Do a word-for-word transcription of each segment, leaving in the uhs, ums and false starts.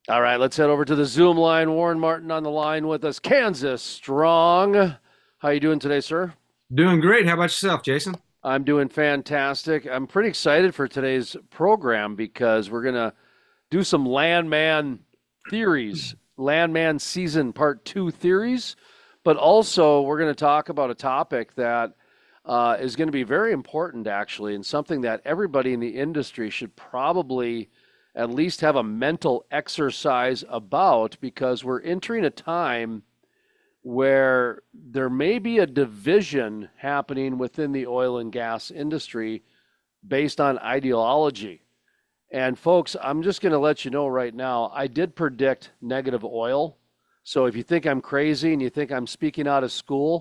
All right, let's head over to the Zoom line. Warren Martin on the line with us. Kansas Strong. How you doing today, sir? Doing great. How about yourself, Jason? I'm doing fantastic. I'm pretty excited for today's program because we're going to do some landman theories, landman season part two theories, but also we're going to talk about a topic that uh, is going to be very important, actually, and something that everybody in the industry should probably at least have a mental exercise about because we're entering a time where there may be a division happening within the oil and gas industry based on ideology. And folks, I'm just going to let you know right now, I did predict negative oil. So if you think I'm crazy and you think I'm speaking out of school,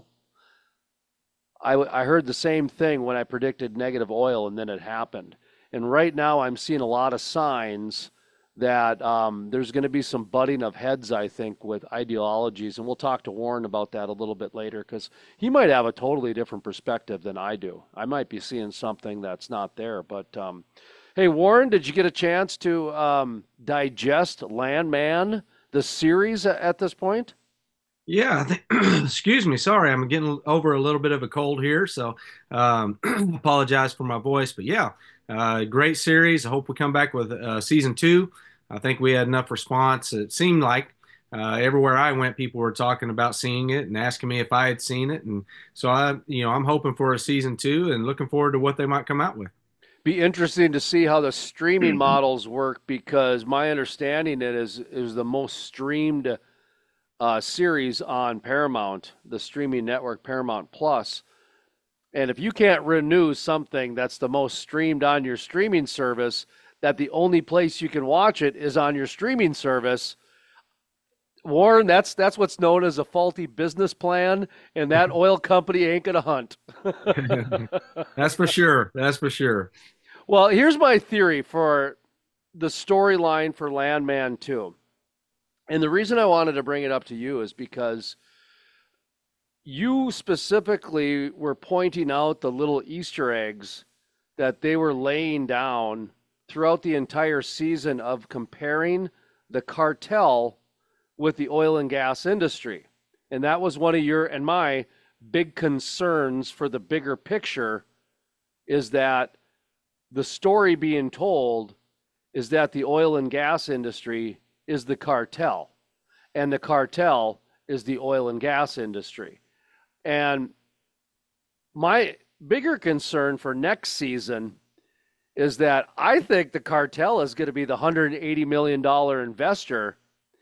I, I heard the same thing when I predicted negative oil and then it happened. And right now I'm seeing a lot of signs that um, there's going to be some butting of heads, I think, with ideologies. And we'll talk to Warren about that a little bit later because he might have a totally different perspective than I do. I might be seeing something that's not there. But um, hey, Warren, did you get a chance to um, digest Landman, the series at, at this point? Yeah, I think, excuse me. Sorry, I'm getting over a little bit of a cold here, so um, apologize for my voice. But yeah, uh, great series. I hope we come back with uh, season two. I think we had enough response. It seemed like uh, everywhere I went, people were talking about seeing it and asking me if I had seen it, and so I, you know, I'm hoping for a season two and looking forward to what they might come out with. Be interesting to see how the streaming models work because my understanding it is is the most streamed uh, series on Paramount, the streaming network Paramount Plus. And if you can't renew something that's the most streamed on your streaming service, that the only place you can watch it is on your streaming service, Warren, that's that's what's known as a faulty business plan, and that oil company ain't gonna hunt. That's for sure. That's for sure. Well, here's my theory for the storyline for Landman two. And the reason I wanted to bring it up to you is because you specifically were pointing out the little Easter eggs that they were laying down throughout the entire season of comparing the cartel with the oil and gas industry. And that was one of your and my big concerns for the bigger picture is that the story being told is that the oil and gas industry is the cartel, and the cartel is the oil and gas industry. And my bigger concern for next season is that I think the cartel is going to be the one hundred eighty million dollars investor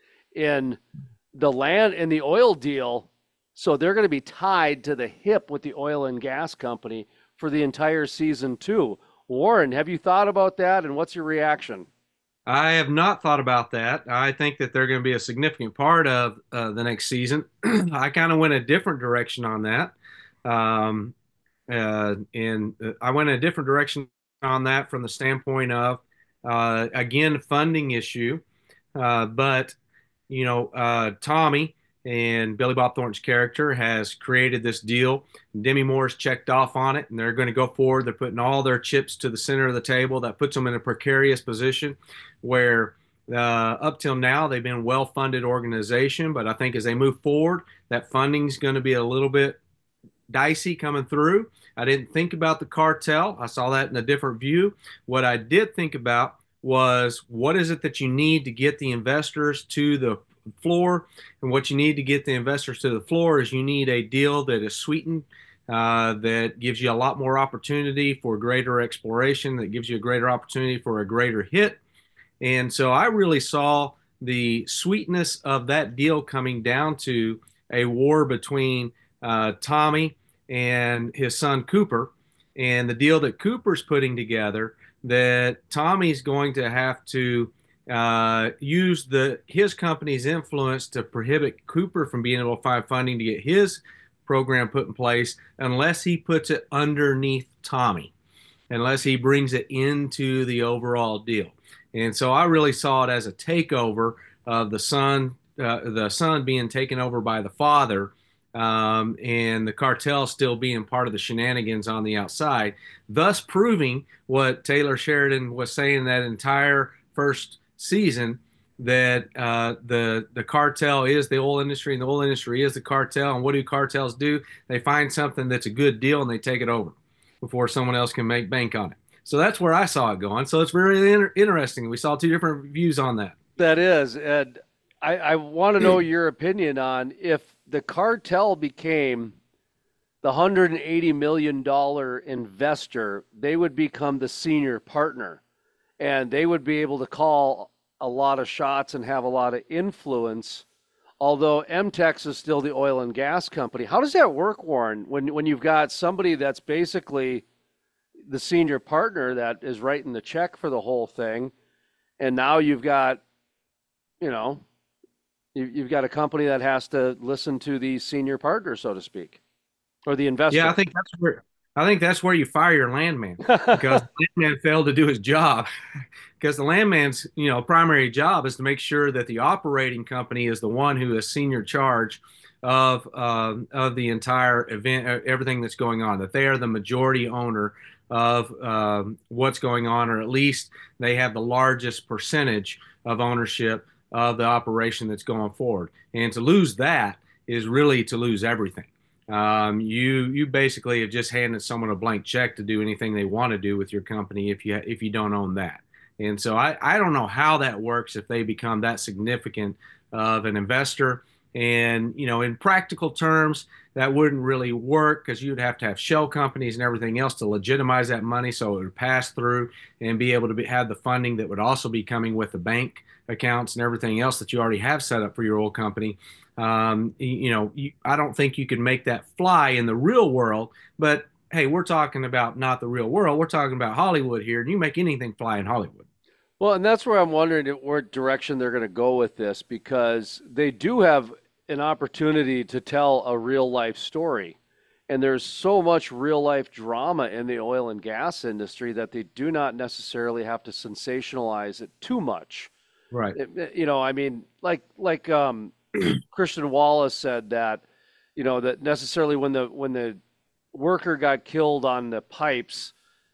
in the land in the oil deal. So they're going to be tied to the hip with the oil and gas company for the entire season too. Warren, have you thought about that and what's your reaction? I have not thought about that. I think that they're going to be a significant part of uh, the next season. I kind of went a different direction on that. Um, uh, and uh, I went a different direction on that from the standpoint of, uh, again, funding issue. Uh, but you know, uh, Tommy and Billy Bob Thornton's character has created this deal. Demi Moore's checked off on it, and they're going to go forward. They're putting all their chips to the center of the table. That puts them in a precarious position where uh, up till now they've been a well-funded organization, but I think as they move forward, that funding is going to be a little bit dicey coming through. I didn't think about the cartel. I saw that in a different view. What I did think about was what is it that you need to get the investors to the floor? And what you need to get the investors to the floor is you need a deal that is sweetened, uh, that gives you a lot more opportunity for greater exploration, that gives you a greater opportunity for a greater hit. And so I really saw the sweetness of that deal coming down to a war between uh, Tommy and his son Cooper, and the deal that Cooper's putting together that Tommy's going to have to uh, use the his company's influence to prohibit Cooper from being able to find funding to get his program put in place unless he puts it underneath Tommy, unless he brings it into the overall deal. And so I really saw it as a takeover of the son, uh, the son being taken over by the father, um, and the cartel still being part of the shenanigans on the outside, thus proving what Taylor Sheridan was saying that entire first season, that uh, the the cartel is the oil industry and the oil industry is the cartel. And what do cartels do? They find something that's a good deal and they take it over before someone else can make bank on it. So that's where I saw it going. So it's very inter- interesting. We saw two different views on that. That is, and I, I want to know your opinion on if the cartel became the one hundred eighty million dollar investor, they would become the senior partner and they would be able to call a lot of shots and have a lot of influence. Although MTEX is still the oil and gas company. How does that work, Warren, when, when you've got somebody that's basically the senior partner that is writing the check for the whole thing, and now you've got, you know, you've got a company that has to listen to the senior partner, so to speak, or the Yeah, I investor. think that's where I think that's where you fire your landman because the landman failed to do his job. Because the landman's, you know, primary job is to make sure that the operating company is the one who is senior charge of uh, of the entire event, uh, everything that's going on. That they are the majority owner of um, what's going on, or at least they have the largest percentage of ownership of the operation that's going forward. And to lose that is really to lose everything. Um, you you basically have just handed someone a blank check to do anything they want to do with your company if you if you don't own that. And so I, I don't know how that works if they become that significant of an investor. And you know, in practical terms, that wouldn't really work because you'd have to have shell companies and everything else to legitimize that money so it would pass through and be able to be, have the funding that would also be coming with the bank accounts and everything else that you already have set up for your oil company. Um, you know, you, I don't think you can make that fly in the real world, but hey, we're talking about not the real world. We're talking about Hollywood here, and you make anything fly in Hollywood. Well, and that's where I'm wondering what direction they're going to go with this because they do have an opportunity to tell a real life story. And there's so much real life drama in the oil and gas industry that they do not necessarily have to sensationalize it too much. Right. It- it- you know, I mean, like like um, Christian Wallace said that, you know, that necessarily when the when the worker got killed on the pipes,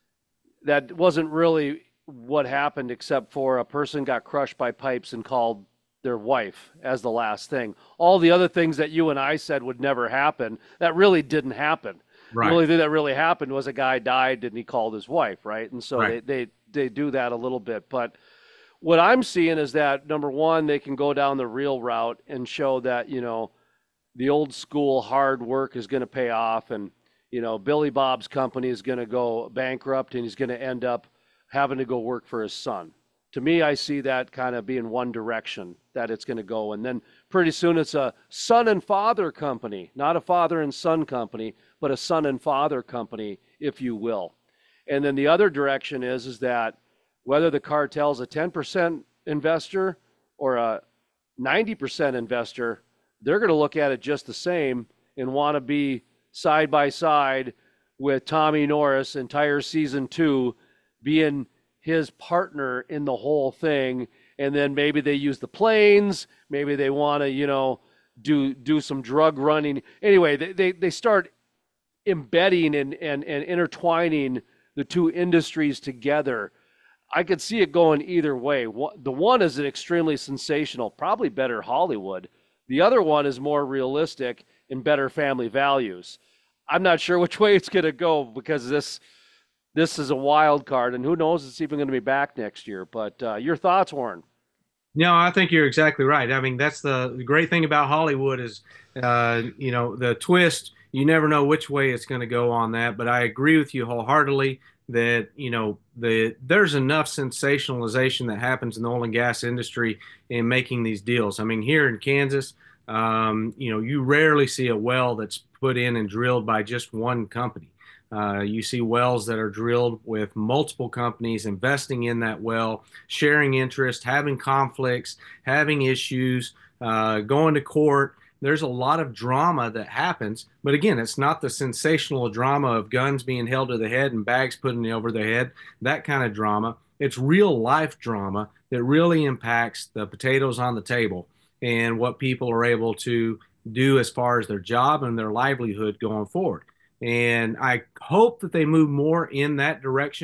that wasn't really what happened, except for a person got crushed by pipes and called their wife as the last thing. All the other things that you and I said would never happen, that really didn't happen. The Right. only thing that really happened was a guy died and he called his wife, right? And so Right. they they they do that a little bit. But what I'm seeing is that number one, they can go down the real route and show that, you know, the old school hard work is going to pay off, and you know Billy Bob's company is going to go bankrupt and he's going to end up having to go work for his son. To me, I see that kind of being one direction that it's going to go, and then pretty soon it's a son and father company, not a father and son company, but a son and father company, if you will. And then the other direction is is that whether the cartel's a ten percent investor or a ninety percent investor, they're going to look at it just the same and want to be side by side with Tommy Norris entire season two being his partner in the whole thing. And then maybe they use the planes, maybe they want to, you know, do do some drug running. Anyway, they, they, they start embedding and, and, and intertwining the two industries together. I could see it going either way. The one is an extremely sensational, probably better Hollywood. The other one is more realistic and better family values. I'm not sure which way it's going to go because this this is a wild card, and who knows if it's even going to be back next year. But uh, your thoughts, Warren? No, I think you're exactly right. I mean, that's the, the great thing about Hollywood is, uh, you know, the twist. You never know which way it's going to go on that. But I agree with you wholeheartedly that you know the there's enough sensationalization that happens in the oil and gas industry in making these deals. I mean, here in Kansas, um, you know, you rarely see a well that's put in and drilled by just one company. Uh, you see wells that are drilled with multiple companies investing in that well, sharing interest, having conflicts, having issues, uh, going to court. There's a lot of drama that happens. But again, it's not the sensational drama of guns being held to the head and bags put over the head, that kind of drama. It's real life drama that really impacts the potatoes on the table and what people are able to do as far as their job and their livelihood going forward. And I hope that they move more in that direction.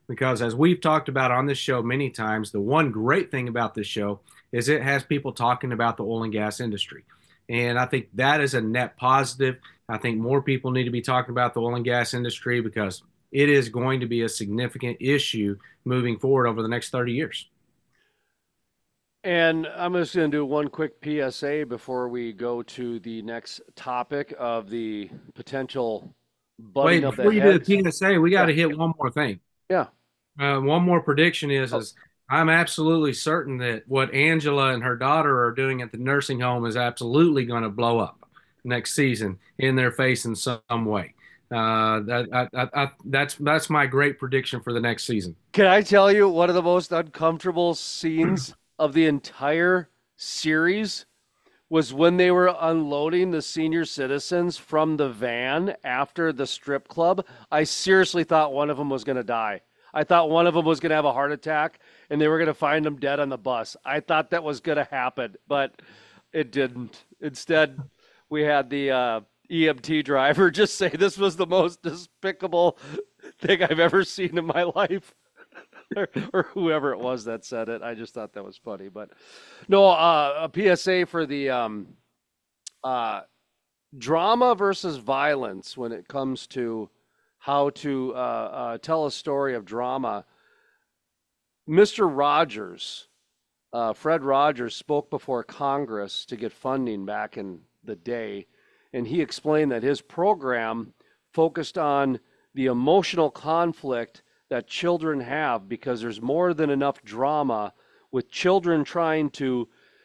because as we've talked about on this show many times, the one great thing about this show is it has people talking about the oil and gas industry. And I think that is a net positive. I think more people need to be talking about the oil and gas industry because it is going to be a significant issue moving forward over the next thirty years. And I'm just going to do one quick P S A before we go to the next topic of the potential butting Wait, of the before you do the heads. P S A, we got Yeah, to hit one more thing. yeah. Uh, one more prediction is Oh, is I'm absolutely certain that what Angela and her daughter are doing at the nursing home is absolutely going to blow up next season in their face in some way. Uh, that I, I, I, that's that's my great prediction for the next season. can I tell you one of the most uncomfortable scenes of the entire series was when they were unloading the senior citizens from the van after the strip club. I seriously thought one of them was going to die. I thought one of them was going to have a heart attack and they were going to find them dead on the bus. I thought that was going to happen, but it didn't. Instead, we had the uh, E M T driver just say this was the most despicable thing I've ever seen in my life. or, or whoever it was that said it. I just thought that was funny. But no, uh, a P S A for the um, uh, drama versus violence when it comes to how to uh, uh, tell a story of drama. mister Rogers, uh, Fred Rogers, spoke before Congress to get funding back in the day, and he explained that his program focused on the emotional conflict that children have because there's more than enough drama with children trying to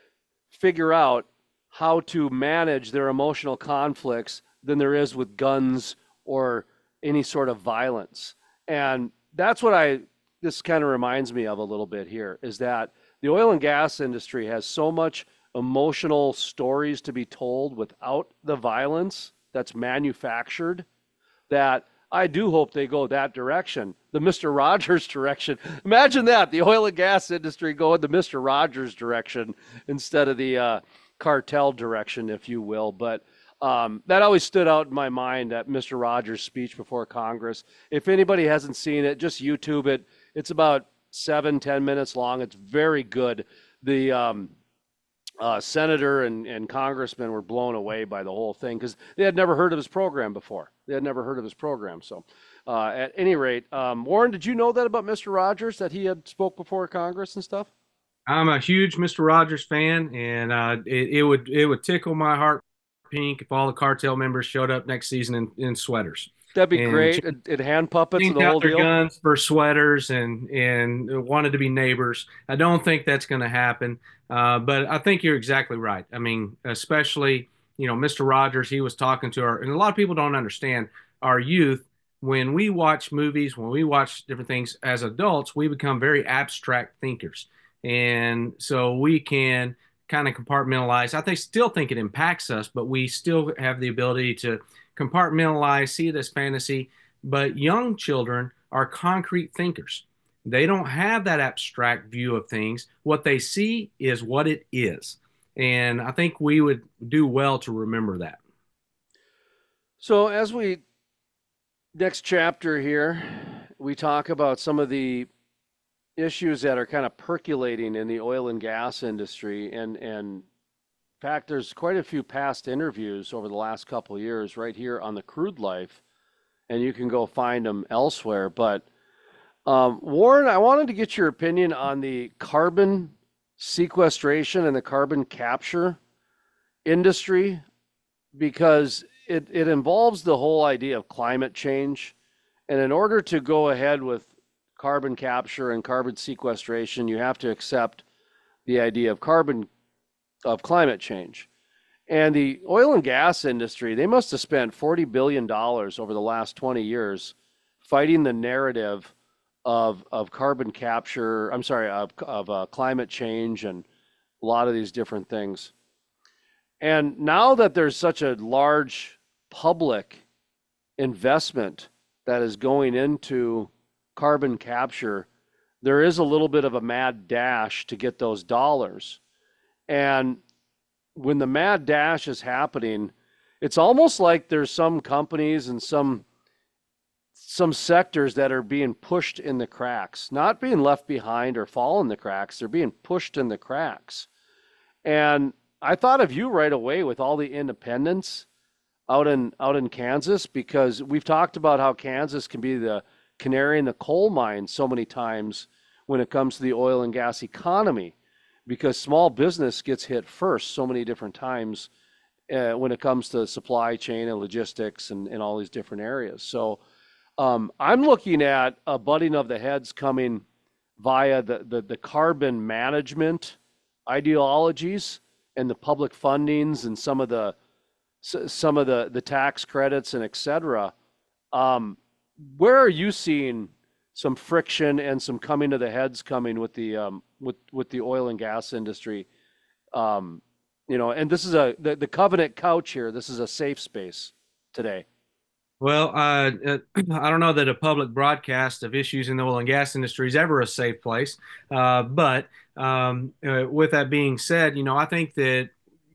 figure out how to manage their emotional conflicts than there is with guns or any sort of violence. And that's what I this kind of reminds me of a little bit here is that the oil and gas industry has so much emotional stories to be told without the violence that's manufactured that I do hope they go that direction, the mister Rogers direction. Imagine that, the oil and gas industry going the mister Rogers direction instead of the uh, cartel direction, if you will. But um, that always stood out in my mind at mister Rogers' speech before Congress. If anybody hasn't seen it, just YouTube it. It's about seven, ten minutes long. It's very good. The um, uh, senator and, and congressman were blown away by the whole thing because they had never heard of his program before. They had never heard of his program. So, uh, at any rate, um, Warren, did you know that about mister Rogers that he had spoke before Congress and stuff? I'm a huge mister Rogers fan, and uh, it, it would it would tickle my heart pink if all the cartel members showed up next season in, in sweaters That'd be and great. And, and hand puppets and changed the out whole their deal. guns for sweaters and and wanted to be neighbors. I don't think that's going to happen, uh, but I think you're exactly right. I mean, especially you know mister Rogers, he was talking to our, and a lot of people don't understand our youth. When we watch movies, when we watch different things as adults, we become very abstract thinkers, and so we can kind of compartmentalize. I think still think it impacts us, but we still have the ability to compartmentalize, see it as fantasy. But young children are concrete thinkers. They don't have that abstract view of things. What they see is what it is. And I think we would do well to remember that. So as we next chapter here, we talk about some of the issues that are kind of percolating in the oil and gas industry, and and in fact, there's quite a few past interviews over the last couple of years right here on the Crude Life, and you can go find them elsewhere. But um, Warren, I wanted to get your opinion on the carbon sequestration and the carbon capture industry because it, it involves the whole idea of climate change. And in order to go ahead with carbon capture and carbon sequestration, you have to accept the idea of carbon of climate change. And the oil and gas industry, they must have spent forty billion dollars over the last twenty years fighting the narrative of, of carbon capture, I'm sorry, of, of uh, climate change and a lot of these different things. And now that there's such a large public investment that is going into carbon capture, there is a little bit of a mad dash to get those dollars. And when the mad dash is happening, it's almost like there's some companies and some some sectors that are being pushed in the cracks, not being left behind or fall in the cracks. They're being pushed in the cracks. And I thought of you right away with all the independents out in out in Kansas, because we've talked about how Kansas can be the canary in the coal mine so many times when it comes to the oil and gas economy, because small business gets hit first so many different times uh, when it comes to supply chain and logistics and, and all these different areas. So um, I'm looking at a butting of the heads coming via the, the, the carbon management ideologies and the public fundings and some of the some of the, the tax credits and et cetera. Um, where are you seeing some friction and some coming to the heads coming with the um, with with the oil and gas industry? Um, you know, and this is a the, the Covenant couch here. This is a safe space today. Well, uh, uh, I don't know that a public broadcast of issues in the oil and gas industry is ever a safe place. Uh, but um, uh, with that being said, you know, I think that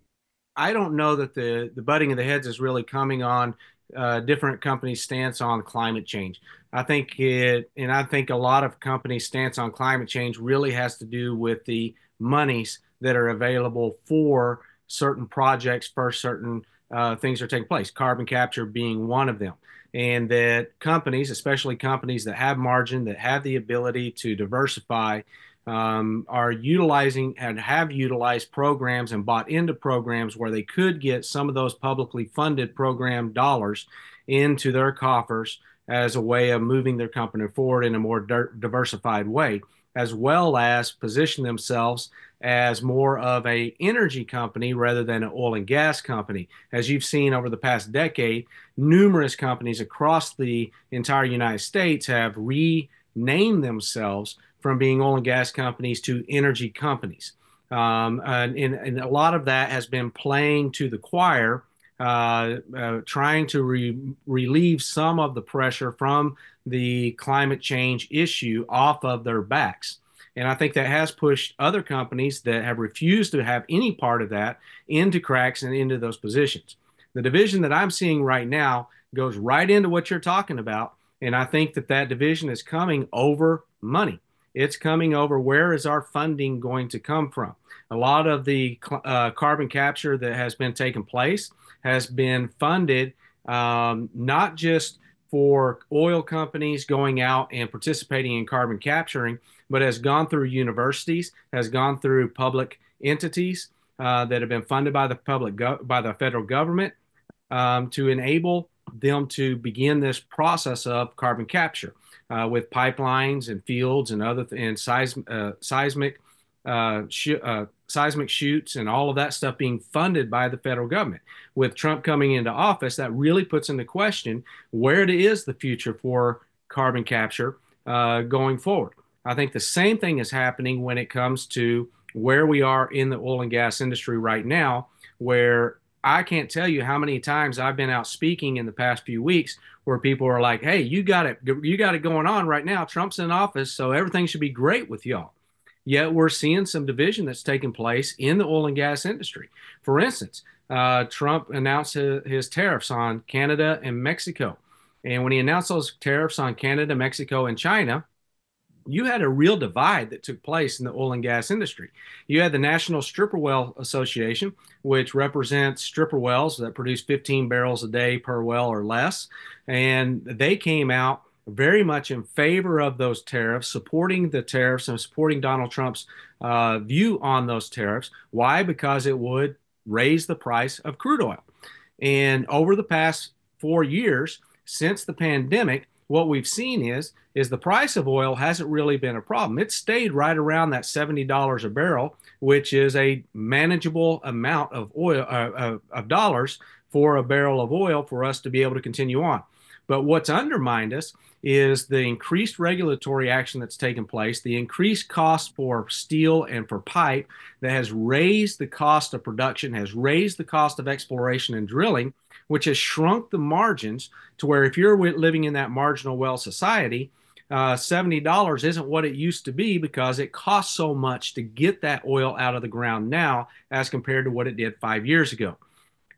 I don't know that the the butting of the heads is really coming on uh, different companies' stance on climate change. I think it, and I think a lot of companies' stance on climate change really has to do with the monies that are available for certain projects for certain uh, things are taking place. Carbon capture being one of them, and that companies, especially companies that have margin, that have the ability to diversify, um, are utilizing and have utilized programs and bought into programs where they could get some of those publicly funded program dollars into their coffers as a way of moving their company forward in a more diversified way, as well as position themselves as more of a energy company rather than an oil and gas company. As you've seen over the past decade, numerous companies across the entire United States have renamed themselves from being oil and gas companies to energy companies. Um, and, and a lot of that has been playing to the choir, uh, uh, trying to re relieve some of the pressure from the climate change issue off of their backs. And I think that has pushed other companies that have refused to have any part of that into cracks and into those positions. The division that I'm seeing right now goes right into what you're talking about. And I think that that division is coming over money. It's coming over where is our funding going to come from? A lot of the uh, carbon capture that has been taking place has been funded um, not just for oil companies going out and participating in carbon capturing, but has gone through universities, has gone through public entities uh, that have been funded by the public by the federal government um, to enable them to begin this process of carbon capture uh, with pipelines and fields and other th- and seis- uh, seismic uh, sh- uh, seismic shoots and all of that stuff being funded by the federal government. With Trump coming into office, that really puts into question where it is the future for carbon capture uh, going forward. I think the same thing is happening when it comes to where we are in the oil and gas industry right now, where I can't tell you how many times I've been out speaking in the past few weeks where people are like, "Hey, you got it, you got it going on right now. Trump's in office, so everything should be great with y'all." Yet we're seeing some division that's taking place in the oil and gas industry. For instance, uh, Trump announced his, his tariffs on Canada and Mexico, and when he announced those tariffs on Canada, Mexico, and China, you had a real divide that took place in the oil and gas industry. You had the National Stripper Well Association, which represents stripper wells that produce fifteen barrels a day per well or less. And they came out very much in favor of those tariffs, supporting the tariffs and supporting Donald Trump's uh, view on those tariffs. Why? Because it would raise the price of crude oil. And over the past four years, since the pandemic, what we've seen is is the price of oil hasn't really been a problem. It's stayed right around that seventy dollars a barrel, which is a manageable amount of oil uh, of dollars for a barrel of oil for us to be able to continue on. But what's undermined us is the increased regulatory action that's taken place, the increased cost for steel and for pipe that has raised the cost of production, has raised the cost of exploration and drilling, which has shrunk the margins to where if you're living in that marginal well society, uh, seventy dollars isn't what it used to be because it costs so much to get that oil out of the ground now as compared to what it did five years ago.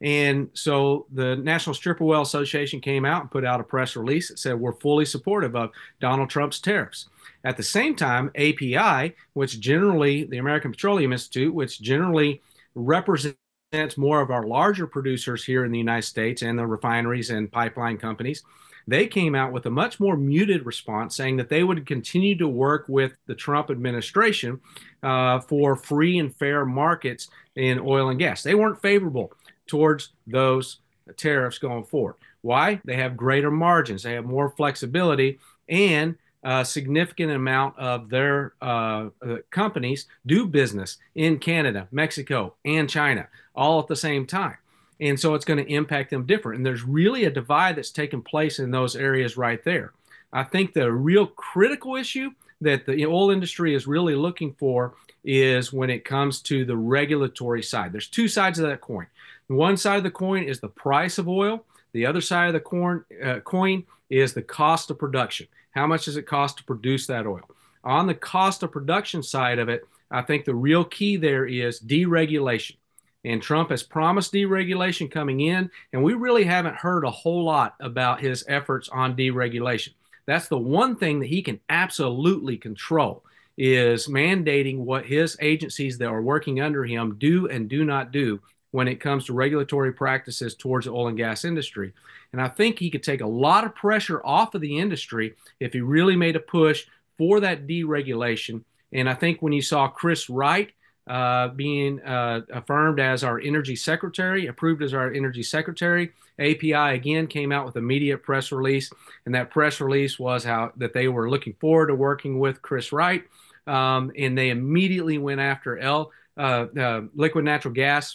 And so the National Stripper Well Association came out and put out a press release that said we're fully supportive of Donald Trump's tariffs. At the same time, A P I, which generally, the American Petroleum Institute, which generally represents more of our larger producers here in the United States and the refineries and pipeline companies, they came out with a much more muted response saying that they would continue to work with the Trump administration uh, for free and fair markets in oil and gas. They weren't favorable towards those tariffs going forward. Why? They have greater margins, they have more flexibility, and a significant amount of their uh, uh, companies do business in Canada, Mexico, and China all at the same time. And so it's going to impact them different. And there's really a divide that's taken place in those areas right there. I think the real critical issue that the oil industry is really looking for is when it comes to the regulatory side. There's two sides of that coin. One side of the coin is the price of oil. The other side of the coin, uh, coin is the cost of production. How much does it cost to produce that oil? On the cost of production side of it, I think the real key there is deregulation. And Trump has promised deregulation coming in, and we really haven't heard a whole lot about his efforts on deregulation. That's the one thing that he can absolutely control, is mandating what his agencies that are working under him do and do not do when it comes to regulatory practices towards the oil and gas industry. And I think he could take a lot of pressure off of the industry if he really made a push for that deregulation. And I think when you saw Chris Wright uh, being uh, affirmed as our energy secretary, approved as our energy secretary, A P I again came out with an immediate press release. And that press release was how that they were looking forward to working with Chris Wright. Um, and they immediately went after L, uh, uh, liquid natural gas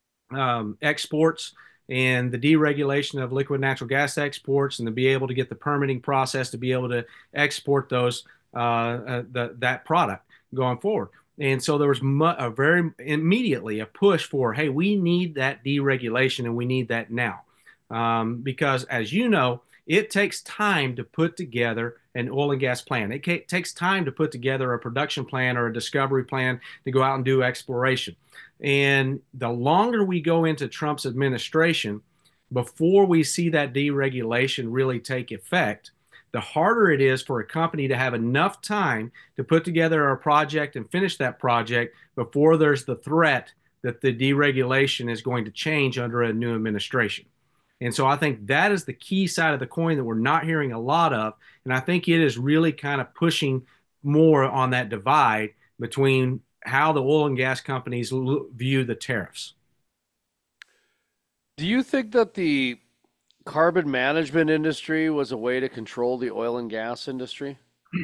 um, exports and the deregulation of liquid natural gas exports, and to be able to get the permitting process to be able to export those uh, uh, the, that product going forward. And so there was mu- a very immediately a push for, hey, we need that deregulation and we need that now. Um, because as you know, it takes time to put together an oil and gas plan. It ca- takes time to put together a production plan or a discovery plan to go out and do exploration. And the longer we go into Trump's administration before we see that deregulation really take effect, the harder it is for a company to have enough time to put together a project and finish that project before there's the threat that the deregulation is going to change under a new administration. And so I think that is the key side of the coin that we're not hearing a lot of. And I think it is really kind of pushing more on that divide between how the oil and gas companies l- view the tariffs. Do you think that the carbon management industry was a way to control the oil and gas industry?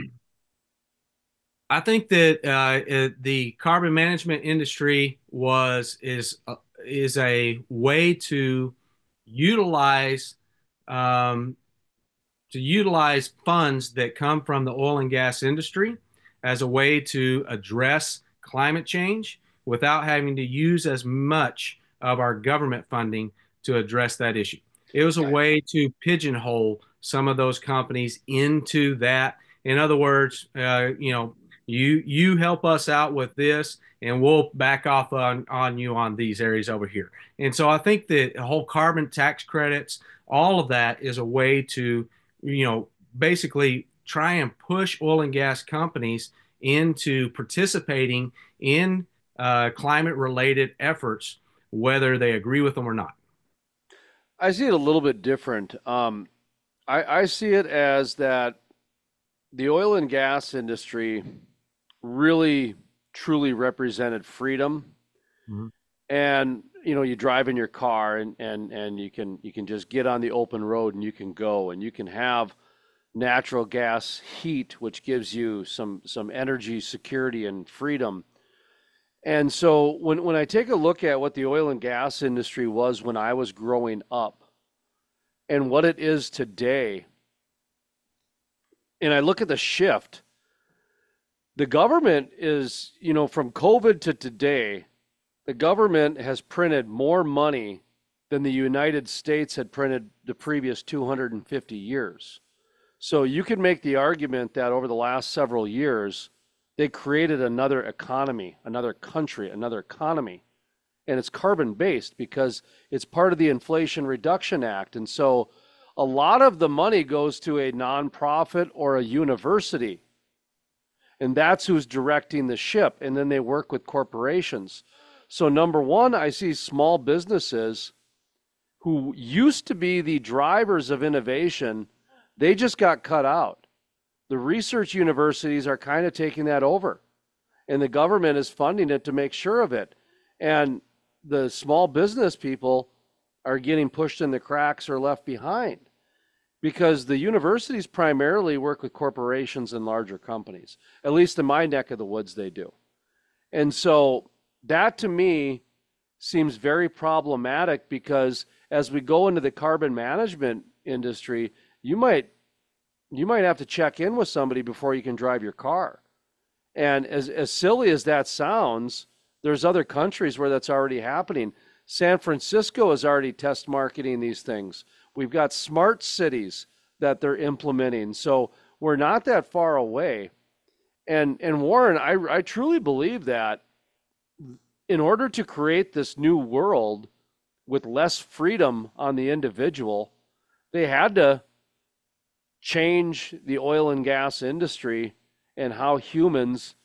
I think that uh, it, the carbon management industry was is uh, is a way to utilize um, to utilize funds that come from the oil and gas industry as a way to address climate change without having to use as much of our government funding to address that issue. It was a way to pigeonhole some of those companies into that. In other words, uh, you know, you you help us out with this, and we'll back off on on you on these areas over here. And so I think that the whole carbon tax credits, all of that is a way to, you know, basically try and push oil and gas companies into participating in uh, climate related efforts, whether they agree with them or not. I see it a little bit different. Um, I, I see it as that the oil and gas industry really truly represented freedom. Mhm. And you know, you drive in your car and and and you can you can just get on the open road and you can go and you can have natural gas heat, which gives you some some energy security and freedom. And so when when I take a look at what the oil and gas industry was when I was growing up and what it is today, and I look at the shift, the government is, you know, from COVID to today, the government has printed more money than the United States had printed the previous two hundred fifty years. So you can make the argument that over the last several years, they created another economy, another country, another economy. and it's carbon based because it's part of the Inflation Reduction Act. And so a lot of the money goes to a nonprofit or a university, and that's who's directing the ship. And then they work with corporations. So, number one, I see small businesses who used to be the drivers of innovation, they just got cut out. The research universities are kind of taking that over, and the government is funding it to make sure of it. And the small business people are getting pushed in the cracks or left behind because the universities primarily work with corporations and larger companies. At least in my neck of the woods, they do. And so that to me seems very problematic because as we go into the carbon management industry, you might you might have to check in with somebody before you can drive your car. And as, as silly as that sounds, there's other countries where that's already happening. San Francisco is already test marketing these things. We've got smart cities that they're implementing. So we're not that far away. And and Warren, I, I truly believe that in order to create this new world with less freedom on the individual, they had to change the oil and gas industry and how humans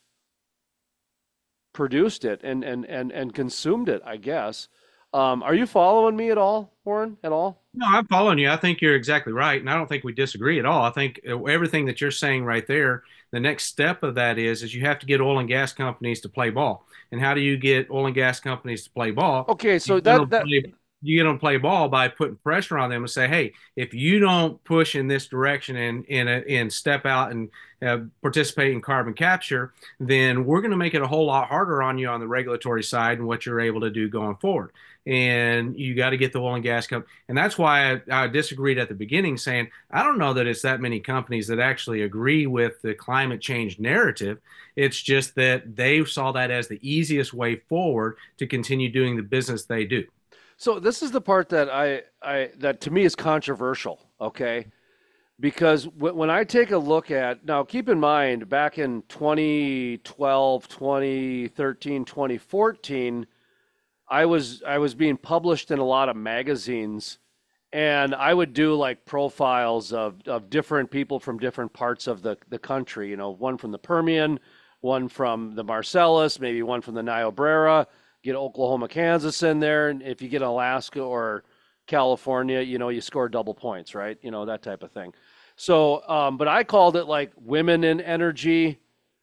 produced it and and and, and consumed it, I guess. Um, are you following me at all, Warren, at all? No, I'm following you. I think you're exactly right, and I don't think we disagree at all. I think uh, everything that you're saying right there, the next step of that is is you have to get oil and gas companies to play ball. And how do you get oil and gas companies to play ball? Okay, You so get them that to that play, you get them to play ball by putting pressure on them and say, hey, if you don't push in this direction and and, uh, and step out and uh, participate in carbon capture, then we're going to make it a whole lot harder on you on the regulatory side and what you're able to do going forward. And you got to get the oil and gas company. And that's why I, I disagreed at the beginning, saying I don't know that it's that many companies that actually agree with the climate change narrative. It's just that they saw that as the easiest way forward to continue doing the business they do. so this is the part that I I that to me is controversial, okay? Because w- when I take a look at now, keep in mind back in twenty twelve, twenty thirteen, twenty fourteen, I was I was being published in a lot of magazines, and I would do like profiles of of different people from different parts of the the country. You know, one from the Permian, one from the Marcellus, maybe one from the Niobrara. Get Oklahoma, Kansas in there, and if you get Alaska or California, you know, you score double points, right? You know, that type of thing. So, um, but I called it like women in energy,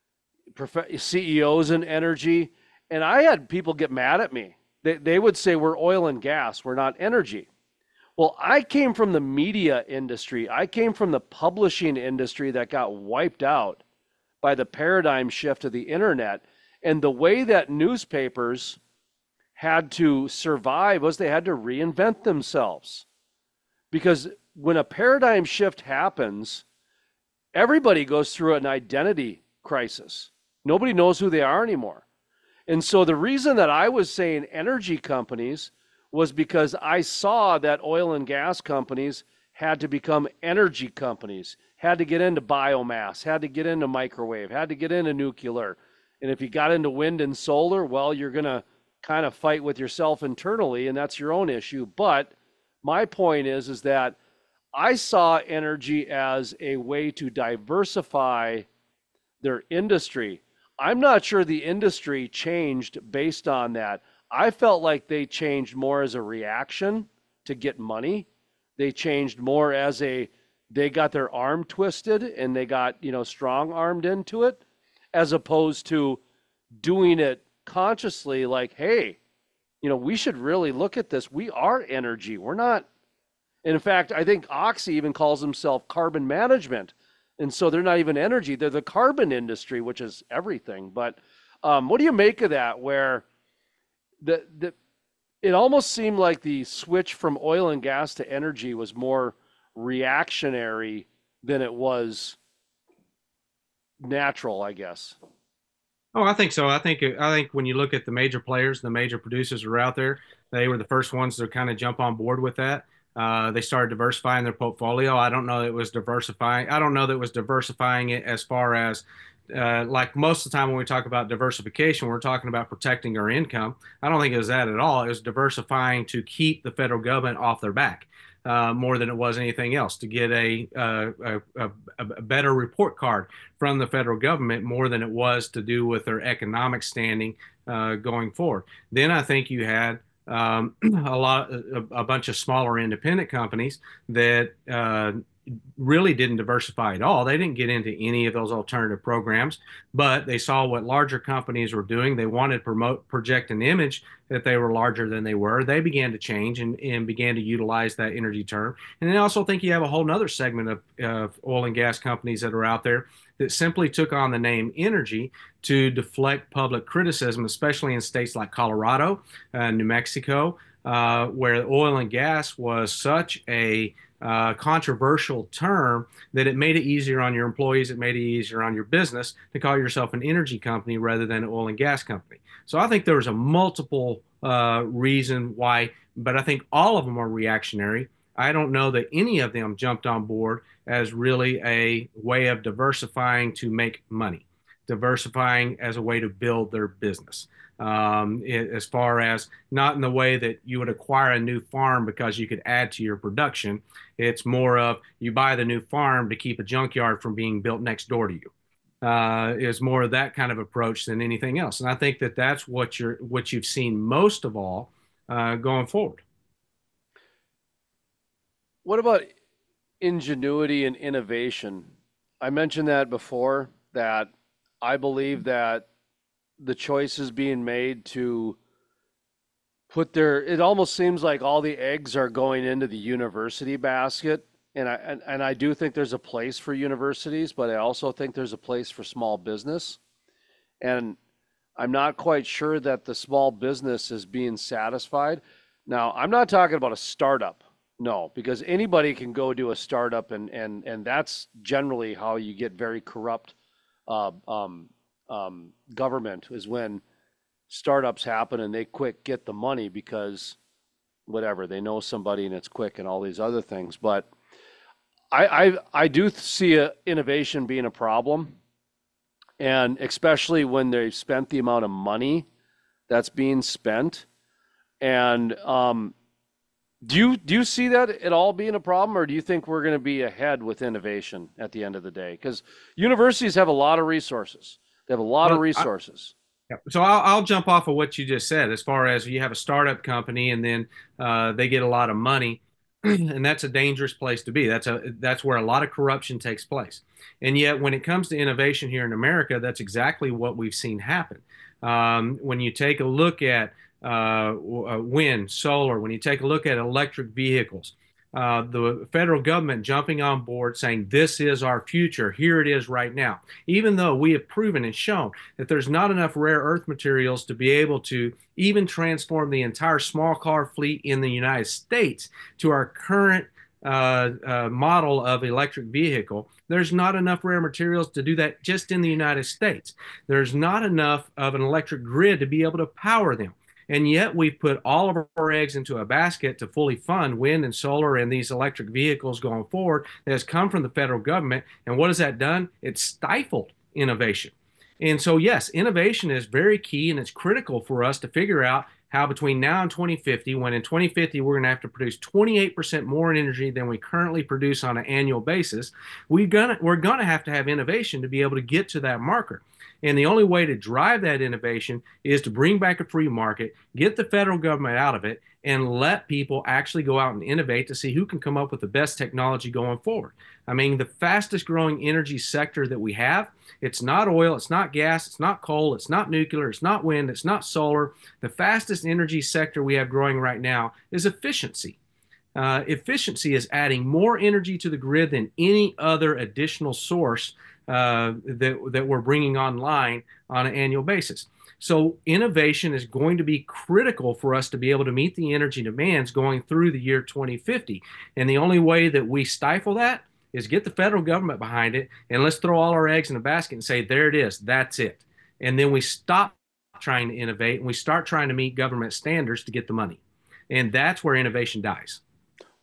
prof- C E Os in energy, and I had people get mad at me. They, they would say we're oil and gas, we're not energy. Well, I came from the media industry. I came from the publishing industry that got wiped out by the paradigm shift of the internet. And the way that newspapers had to survive was they had to reinvent themselves. Because when a paradigm shift happens, everybody goes through an identity crisis. Nobody knows who they are anymore. And so the reason that I was saying energy companies was because I saw that oil and gas companies had to become energy companies, had to get into biomass, had to get into microwave, had to get into nuclear. And if you got into wind and solar, well, you're going to kind of fight with yourself internally, and that's your own issue. But my point is, is that I saw energy as a way to diversify their industry. I'm not sure the industry changed based on that. I felt like they changed more as a reaction to get money. They changed more as a, they got their arm twisted and they got, you know, strong armed into it, as opposed to doing it consciously like, hey, you know, we should really look at this. We are energy. We're not. And in fact, I think Oxy even calls himself carbon management. And so they're not even energy. They're the carbon industry, which is everything. But um, what do you make of that where the, the, it almost seemed like the switch from oil and gas to energy was more reactionary than it was natural, I guess. Oh, I think so. I think I think when you look at the major players, the major producers who are out there, they were the first ones to kind of jump on board with that. Uh, they started diversifying their portfolio. I don't know that it was diversifying. I don't know that it was diversifying it as far as uh, like most of the time when we talk about diversification, we're talking about protecting our income. I don't think it was that at all. It was diversifying to keep the federal government off their back. Uh, more than it was anything else, to get a, uh, a, a, a better report card from the federal government more than it was to do with their economic standing uh, going forward. Then I think you had um, a lot, a, a bunch of smaller independent companies that uh, really didn't diversify at all. They didn't get into any of those alternative programs, but they saw what larger companies were doing. They wanted to promote, project an image that they were larger than they were. They began to change and, and began to utilize that energy term. And I also think you have a whole other segment of, of oil and gas companies that are out there that simply took on the name energy to deflect public criticism, especially in states like Colorado, uh, New Mexico, uh, where oil and gas was such a uh, controversial term that it made it easier on your employees, it made it easier on your business to call yourself an energy company rather than an oil and gas company. So I think there was a multiple uh, reason why, but I think all of them are reactionary. I don't know that any of them jumped on board as really a way of diversifying to make money, diversifying as a way to build their business. Um, it, as far as not in the way that you would acquire a new farm because you could add to your production. It's more of you buy the new farm to keep a junkyard from being built next door to you. Uh, is more of that kind of approach than anything else. And I think that that's what you're, what you've seen most of all uh, going forward. What about ingenuity and innovation? I mentioned that before, that I believe that the choices being made to put their, it almost seems like all the eggs are going into the university basket. And I and, and I do think there's a place for universities, but I also think there's a place for small business. And I'm not quite sure that the small business is being satisfied. Now, I'm not talking about a startup. No, because anybody can go do a startup, and and and that's generally how you get very corrupt uh, um, um, government, is when startups happen and they quick get the money because whatever, they know somebody and it's quick and all these other things. But I I, I do see a, innovation being a problem, and especially when they've spent the amount of money that's being spent. And um, do you do you see that at all being a problem, or do you think we're going to be ahead with innovation at the end of the day? Because universities have a lot of resources. They have a lot of Well, I, resources. yeah. So I'll, I'll jump off of what you just said. As far as you have a startup company and then uh, they get a lot of money, and that's a dangerous place to be. That's a that's where a lot of corruption takes place. And yet, when it comes to innovation here in America, that's exactly what we've seen happen. Um, when you take a look at uh, uh, wind, solar, when you take a look at electric vehicles, uh, the federal government jumping on board saying, this is our future, here it is right now. Even though we have proven and shown that there's not enough rare earth materials to be able to even transform the entire small car fleet in the United States to our current uh, uh, model of electric vehicle, there's not enough rare materials to do that just in the United States. There's not enough of an electric grid to be able to power them. And yet we've put all of our eggs into a basket to fully fund wind and solar and these electric vehicles going forward that has come from the federal government. And what has that done? It's stifled innovation. And so, yes, innovation is very key, and it's critical for us to figure out how between now and twenty fifty, when in twenty fifty we're going to have to produce twenty-eight percent more energy than we currently produce on an annual basis, we're going to, we're going to have to have innovation to be able to get to that marker. And the only way to drive that innovation is to bring back a free market, get the federal government out of it, and let people actually go out and innovate to see who can come up with the best technology going forward. I mean, the fastest growing energy sector that we have, it's not oil, it's not gas, it's not coal, it's not nuclear, it's not wind, it's not solar. The fastest energy sector we have growing right now is efficiency. Uh, efficiency is adding more energy to the grid than any other additional source uh, that, that we're bringing online on an annual basis. So innovation is going to be critical for us to be able to meet the energy demands going through the year twenty fifty. And the only way that we stifle that is get the federal government behind it, and let's throw all our eggs in a basket and say, there it is, that's it. And then we stop trying to innovate and we start trying to meet government standards to get the money. And that's where innovation dies.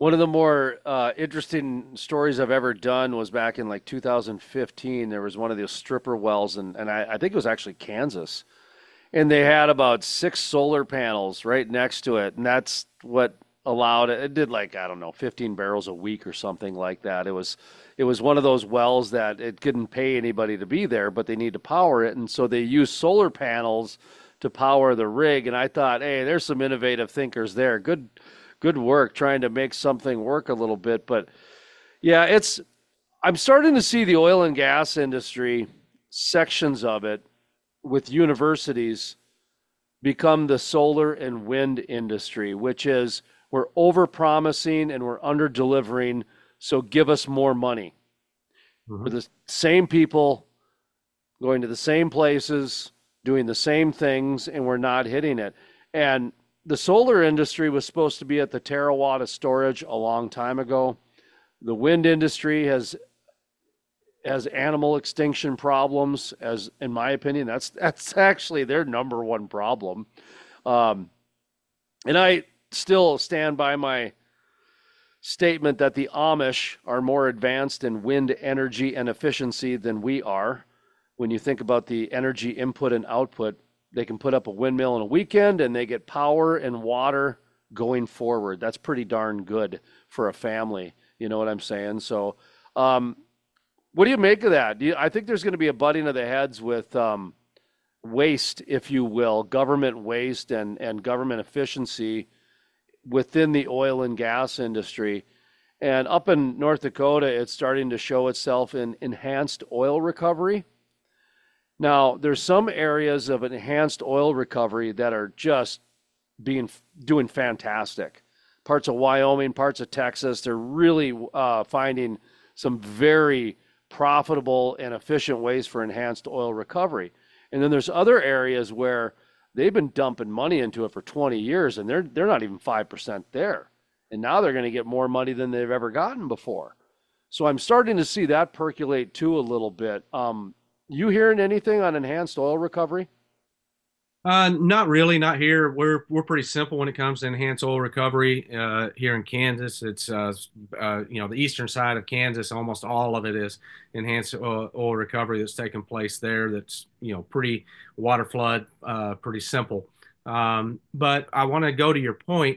One of the more uh, interesting stories I've ever done was back in like two thousand fifteen. There was one of those stripper wells, and, and I, I think it was actually Kansas. And they had about six solar panels right next to it. And that's what allowed it. It did like, I don't know, fifteen barrels a week or something like that. It was it was one of those wells that it didn't pay anybody to be there, but they need to power it. And so they used solar panels to power the rig. And I thought, hey, there's some innovative thinkers there. Good good work trying to make something work a little bit. But yeah, it's I'm starting to see the oil and gas industry, sections of it with universities, become the solar and wind industry, which is we're over promising and we're under delivering. So give us more money. Mm-hmm. We're the same people going to the same places, doing the same things, and we're not hitting it. And the solar industry was supposed to be at the terawatt of storage a long time ago. The wind industry has has animal extinction problems, as in my opinion, that's that's actually their number one problem. Um, and I still stand by my statement that the Amish are more advanced in wind energy and efficiency than we are. When you think about the energy input and output, they can put up a windmill in a weekend and they get power and water going forward. That's pretty darn good for a family. You know what I'm saying? So, um, what do you make of that? Do you, I think there's going to be a butting of the heads with um, waste, if you will, government waste and, and government efficiency within the oil and gas industry. And up in North Dakota, it's starting to show itself in enhanced oil recovery. Now, there's some areas of enhanced oil recovery that are just being doing fantastic. Parts of Wyoming, parts of Texas, they're really uh, finding some very profitable and efficient ways for enhanced oil recovery. And then there's other areas where they've been dumping money into it for twenty years and they're they're not even five percent there. And now they're going to get more money than they've ever gotten before. So I'm starting to see that percolate too a little bit. Um, you hearing anything on enhanced oil recovery? Uh, not really, not here. We're we're pretty simple when it comes to enhanced oil recovery. Uh, here in Kansas, it's uh, uh, you know the eastern side of Kansas. Almost all of it is enhanced oil, oil recovery that's taking place there. That's you know pretty water flood, uh, pretty simple. Um, but I want to go to your point.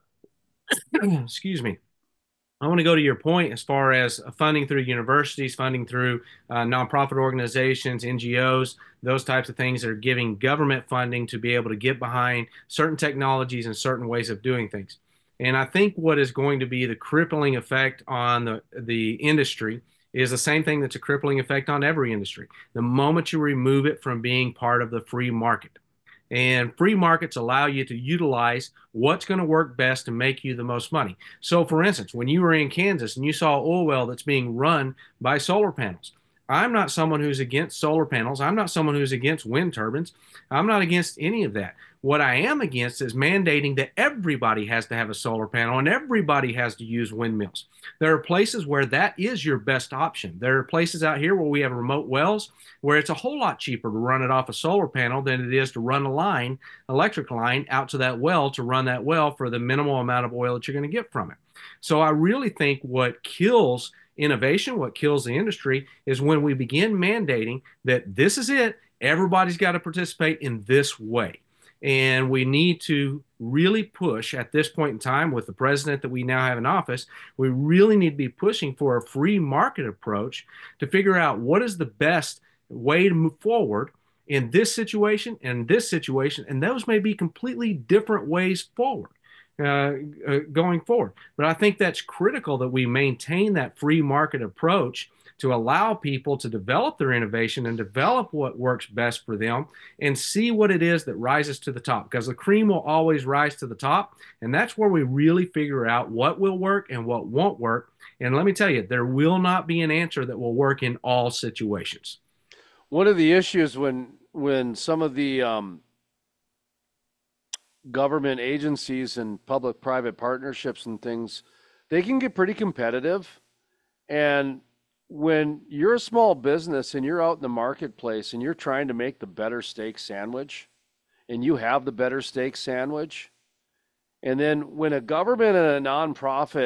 Excuse me. I want to go to your point as far as funding through universities, funding through uh, nonprofit organizations, N G Os, those types of things that are giving government funding to be able to get behind certain technologies and certain ways of doing things. And I think what is going to be the crippling effect on the, the industry is the same thing that's a crippling effect on every industry. The moment you remove it from being part of the free market. And free markets allow you to utilize what's going to work best to make you the most money. So, for instance, when you were in Kansas and you saw an oil well that's being run by solar panels, I'm not someone who's against solar panels. I'm not someone who's against wind turbines. I'm not against any of that. What I am against is mandating that everybody has to have a solar panel and everybody has to use windmills. There are places where that is your best option. There are places out here where we have remote wells where it's a whole lot cheaper to run it off a solar panel than it is to run a line, electric line out to that well to run that well for the minimal amount of oil that you're going to get from it. So I really think what kills innovation, what kills the industry, is when we begin mandating that this is it, everybody's got to participate in this way. And we need to really push at this point in time with the president that we now have in office. We really need to be pushing for a free market approach to figure out what is the best way to move forward in this situation and this situation. And those may be completely different ways forward. Uh, uh, going forward. But I think that's critical that we maintain that free market approach to allow people to develop their innovation and develop what works best for them and see what it is that rises to the top, because the cream will always rise to the top. And that's where we really figure out what will work and what won't work. And let me tell you, there will not be an answer that will work in all situations. One of the issues when when some of the um, government agencies and public-private partnerships and things, they can get pretty competitive. And when you're a small business and you're out in the marketplace and you're trying to make the better steak sandwich and you have the better steak sandwich, and then when a government and a nonprofit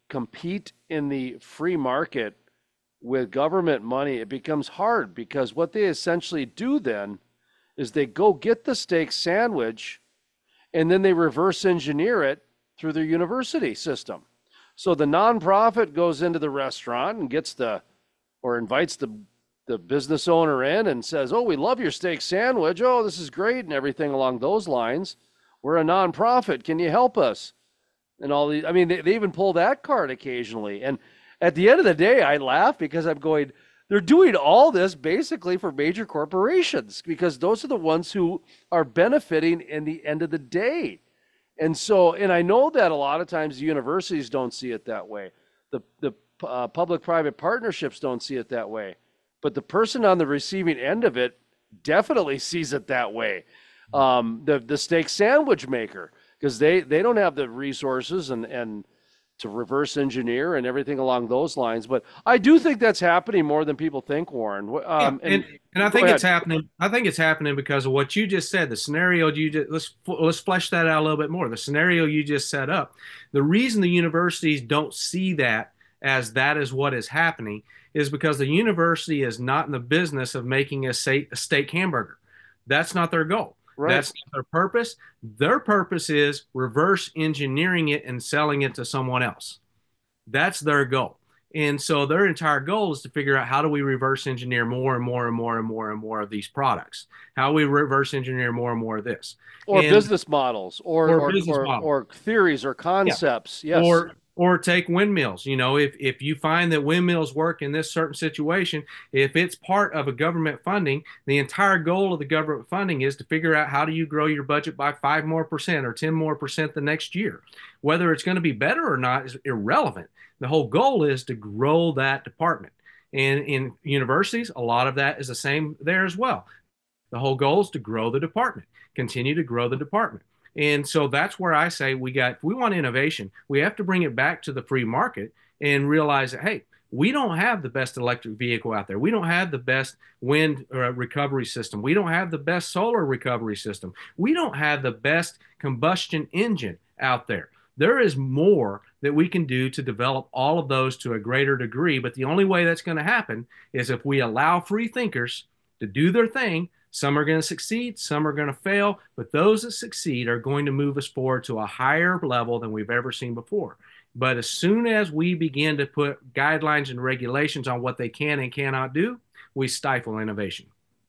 compete in the free market with government money, it becomes hard because what they essentially do then is they go get the steak sandwich and then they reverse engineer it through their university system. So the nonprofit goes into the restaurant and gets the, or invites the the business owner in and says, "Oh, we love your steak sandwich. Oh, this is great," and everything along those lines. "We're a nonprofit. Can you help us?" And all these, I mean, they, they even pull that card occasionally. And at the end of the day, I laugh because I'm going, they're doing all this basically for major corporations because those are the ones who are benefiting in the end of the day. And so, and I know that a lot of times the universities don't see it that way. The, the uh, public-private partnerships don't see it that way. But the person on the receiving end of it definitely sees it that way. Um, the the steak sandwich maker, because they, they don't have the resources and, and to reverse engineer and everything along those lines. But I do think that's happening more than people think, Warren. Um, Yeah, and, and and I go think ahead. it's happening. I think it's happening because of what you just said. The scenario you just let's let's flesh that out a little bit more. The scenario you just set up. The reason the universities don't see that as that is what is happening is because the university is not in the business of making a steak, a steak hamburger. That's not their goal. Right. That's not their purpose. Their purpose is reverse engineering it and selling it to someone else. That's their goal. And so their entire goal is to figure out how do we reverse engineer more and more and more and more and more of these products? How do we reverse engineer more and more of this? Or And business models or, or or, business or, model. or theories or Yeah. concepts. Yes. Or or take windmills. You know, if if you find that windmills work in this certain situation, if it's part of a government funding, the entire goal of the government funding is to figure out how do you grow your budget by five more percent or ten more percent the next year. Whether it's going to be better or not is irrelevant. The whole goal is to grow that department. And in universities, a lot of that is the same there as well. The whole goal is to grow the department, continue to grow the department. And so that's where I say we got, if we want innovation, we have to bring it back to the free market and realize that, hey, we don't have the best electric vehicle out there. We don't have the best wind uh, recovery system. We don't have the best solar recovery system. We don't have the best combustion engine out there. There is more that we can do to develop all of those to a greater degree. But the only way that's going to happen is if we allow free thinkers to do their thing. Some are going to succeed, some are going to fail, but those that succeed are going to move us forward to a higher level than we've ever seen before. But as soon as we begin to put guidelines and regulations on what they can and cannot do, we stifle innovation.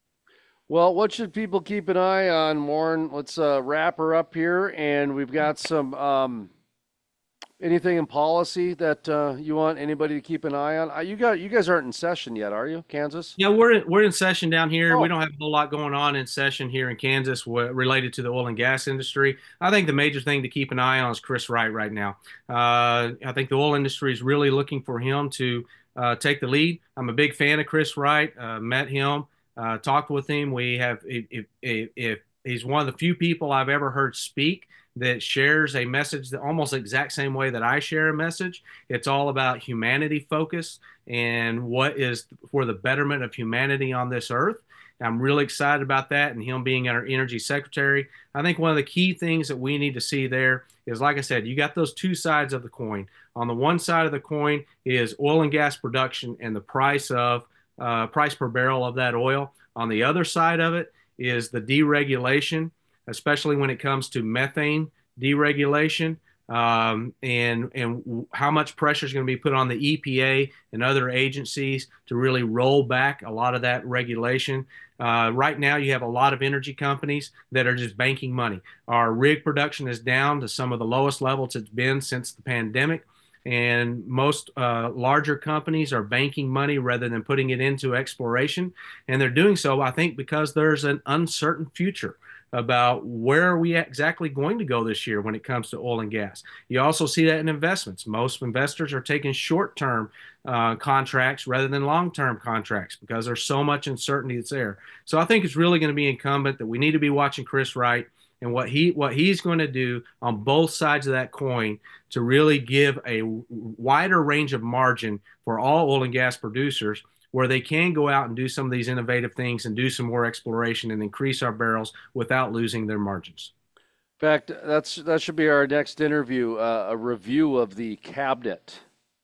Well, what should people keep an eye on, Warren? Let's uh, wrap her up here. And we've got some um, anything in policy that uh, you want anybody to keep an eye on? Uh, you got you guys aren't in session yet, are you, Kansas? Yeah, we're in, we're in session down here. Oh. We don't have a whole lot going on in session here in Kansas w- related to the oil and gas industry. I think the major thing to keep an eye on is Chris Wright right now. Uh, I think the oil industry is really looking for him to uh, take the lead. I'm a big fan of Chris Wright. Uh, met him, uh, talked with him. We have if, if, if he's one of the few people I've ever heard speak that shares a message the almost exact same way that I share a message. It's all about humanity focus and what is for the betterment of humanity on this earth. I'm really excited about that and him being our energy secretary. I think one of the key things that we need to see there is, like I said, you got those two sides of the coin. On the one side of the coin is oil and gas production and the price of uh, price per barrel of that oil. On the other side of it is the deregulation, especially when it comes to methane deregulation, um, and and how much pressure is going to be put on the E P A and other agencies to really roll back a lot of that regulation. Uh, right now, you have a lot of energy companies that are just banking money. Our rig production is down to some of the lowest levels it's been since the pandemic. And most uh, larger companies are banking money rather than putting it into exploration. And they're doing so, I think, because there's an uncertain future about where are we exactly going to go this year when it comes to oil and gas. You also see that in investments. Most investors are taking short-term uh, contracts rather than long-term contracts because there's so much uncertainty that's there. So I think it's really going to be incumbent that we need to be watching Chris Wright and what he what he's going to do on both sides of that coin to really give a wider range of margin for all oil and gas producers, where they can go out and do some of these innovative things and do some more exploration and increase our barrels without losing their margins. In fact, that's that should be our next interview, uh, a review of the cabinet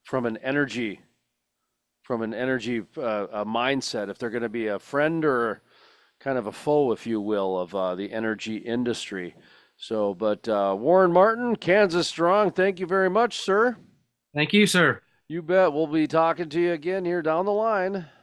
from an energy from an energy uh, a mindset, if they're going to be a friend or kind of a foe, if you will, of uh, the energy industry. So, but uh, Warren Martin, Kansas Strong, thank you very much, sir. Thank you, sir. You bet. We'll be talking to you again here down the line.